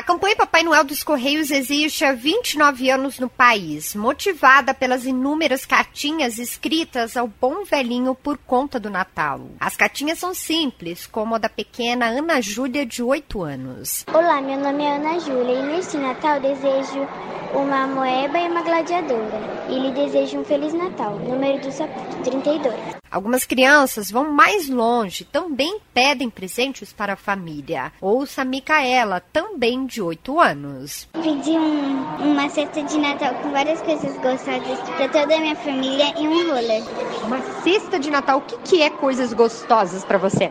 campanha Papai Noel dos Correios existe há 29 anos no país, motivada pelas inúmeras cartinhas escritas ao bom velhinho por conta do Natal. As cartinhas são simples, como a da pequena Ana Júlia, de 8 anos. Olá, meu nome é Ana Júlia e neste Natal desejo uma moeba e uma gladiadora. E lhe desejo um Feliz Natal. Número do sapato, 32. Algumas crianças vão mais longe, também pedem presentes para a família. Ouça a Micaela, também de 8 anos. Pedi uma cesta de Natal com várias coisas gostosas para toda a minha família e um roller. Uma cesta de Natal, o que é coisas gostosas para você?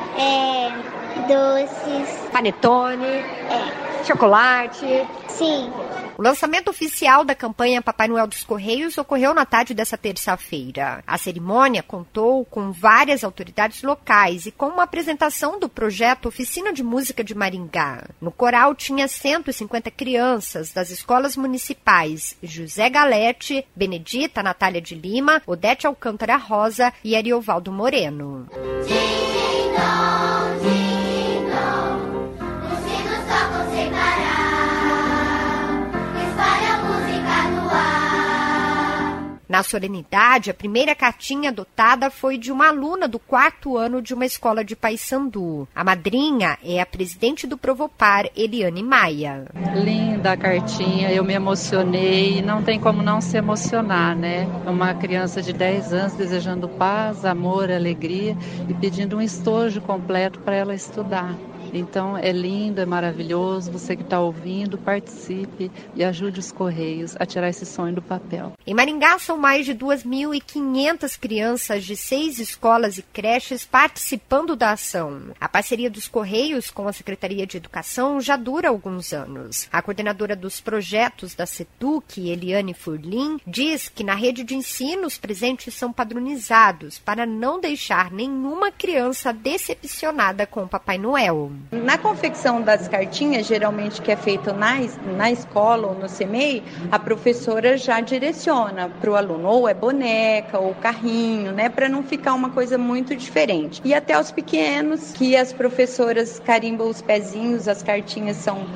Doces. Panetone? Chocolate? Sim. O lançamento oficial da campanha Papai Noel dos Correios ocorreu na tarde dessa terça-feira. A cerimônia contou com várias autoridades locais e com uma apresentação do projeto Oficina de Música de Maringá. No coral tinha 150 crianças das escolas municipais José Galete, Benedita Natália de Lima, Odete Alcântara Rosa e Ariovaldo Moreno. Na solenidade, a primeira cartinha adotada foi de uma aluna do 4º ano de uma escola de Paissandu. A madrinha é a presidente do Provopar, Eliane Maia. Linda a cartinha, eu me emocionei, não tem como não se emocionar, né? Uma criança de 10 anos desejando paz, amor, alegria e pedindo um estojo completo para ela estudar. Então é lindo, é maravilhoso, você que está ouvindo, participe e ajude os Correios a tirar esse sonho do papel. Em Maringá são mais de 2.500 crianças de 6 escolas e creches participando da ação. A parceria dos Correios com a Secretaria de Educação já dura alguns anos. A coordenadora dos projetos da SEDUC, Eliane Furlim, diz que na rede de ensino os presentes são padronizados para não deixar nenhuma criança decepcionada com o Papai Noel. Na confecção das cartinhas, geralmente que é feito na escola ou no CMEI, a professora já direciona para o aluno, ou é boneca, ou carrinho, né, para não ficar uma coisa muito diferente. E até os pequenos, que as professoras carimbam os pezinhos, as cartinhas são,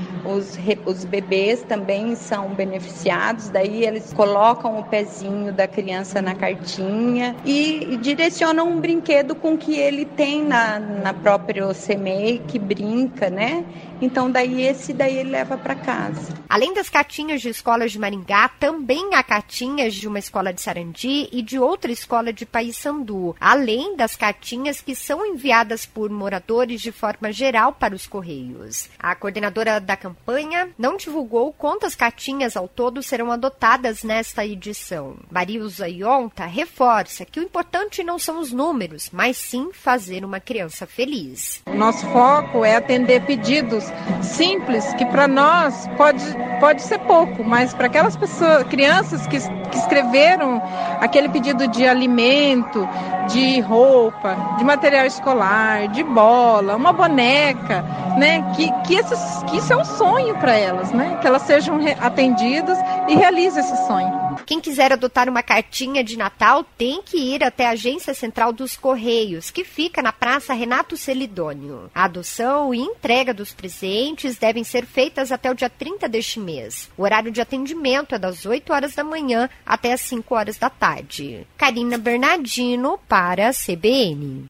os bebês também são beneficiados, daí eles colocam o pezinho da criança na cartinha e direcionam um brinquedo com que ele tem na própria CMEI, que brinca, né? Então daí ele leva para casa. Além das cartinhas de escolas de Maringá, também há cartinhas de uma escola de Sarandi e de outra escola de Paissandu, além das cartinhas que são enviadas por moradores de forma geral para os Correios. A coordenadora da campanha não divulgou quantas cartinhas ao todo serão adotadas nesta edição. Marilza Ionta reforça que o importante não são os números, mas sim fazer uma criança feliz. O nosso foco é atender pedidos simples, que para nós pode ser pouco, mas para aquelas crianças que escreveram aquele pedido de alimento, de roupa, de material escolar, de bola, uma boneca, né? Que isso é um sonho para elas, né? Que elas sejam atendidas e realizem esse sonho. Quem quiser adotar uma cartinha de Natal tem que ir até a Agência Central dos Correios, que fica na Praça Renato Celidônio. A adoção e entrega dos presentes devem ser feitas até o dia 30 deste mês. O horário de atendimento é das 8 horas da manhã até as 5 horas da tarde. Karina Bernardino para a CBN.